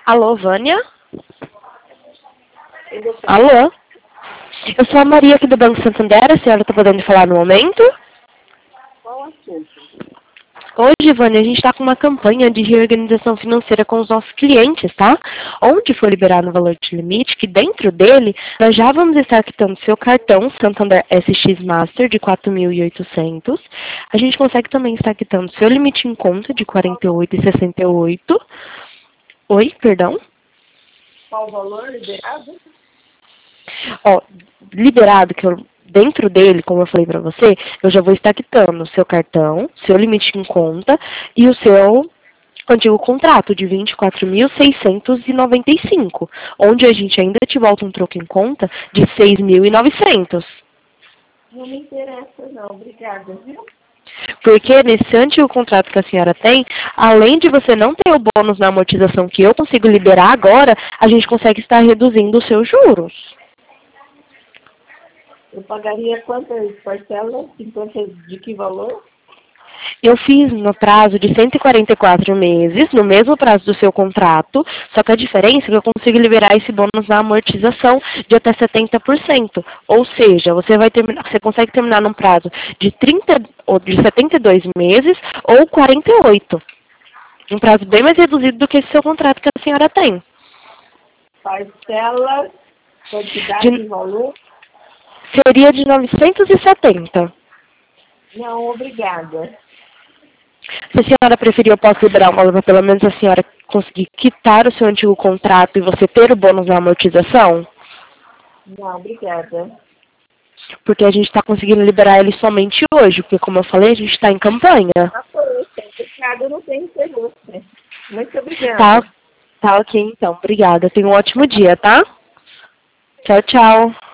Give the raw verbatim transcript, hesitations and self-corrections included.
Alô, Vânia? Alô? Eu sou a Maria aqui do Banco Santander, a senhora está podendo falar no momento? Qual assunto? Hoje, Vânia, a gente está com uma campanha de reorganização financeira com os nossos clientes, tá? Onde for liberado o valor de limite, que dentro dele, nós já vamos estar quitando seu cartão Santander S X Master de quatro mil e oitocentos. A gente consegue também estar quitando seu limite em conta de quarenta e oito reais e sessenta e oito centavos. Oi, perdão? Qual o valor liberado? Ó, liberado, que eu, dentro dele, como eu falei pra você, eu já vou estar quitando o seu cartão, seu limite em conta e o seu antigo contrato de vinte e quatro mil seiscentos e noventa e cinco, onde a gente ainda te volta um troco em conta de seis mil e novecentos. Não me interessa não, obrigada, viu? Porque nesse antigo contrato que a senhora tem, além de você não ter o bônus na amortização que eu consigo liberar agora, a gente consegue estar reduzindo os seus juros. Eu pagaria quantas parcelas? cinquenta de que valor? Eu fiz no prazo de cento e quarenta e quatro meses, no mesmo prazo do seu contrato, só que a diferença é que eu consigo liberar esse bônus na amortização de até setenta por cento. Ou seja, você vai terminar, você consegue terminar num prazo de trinta ou de setenta e dois meses ou quarenta e oito. Um prazo bem mais reduzido do que esse seu contrato que a senhora tem. Parcelas, quantidade De, e valor? seria de novecentos e setenta. Não, obrigada. Se a senhora preferir, eu posso liberar uma para pelo menos a senhora conseguir quitar o seu antigo contrato e você ter o bônus na amortização? Não, obrigada. Porque a gente está conseguindo liberar ele somente hoje, porque como eu falei, a gente está em campanha. Ah, foi, obrigada, eu não tenho interesse. Muito obrigada. Tá, tá ok então. Obrigada. Tenha um ótimo dia, tá? Tchau, tchau.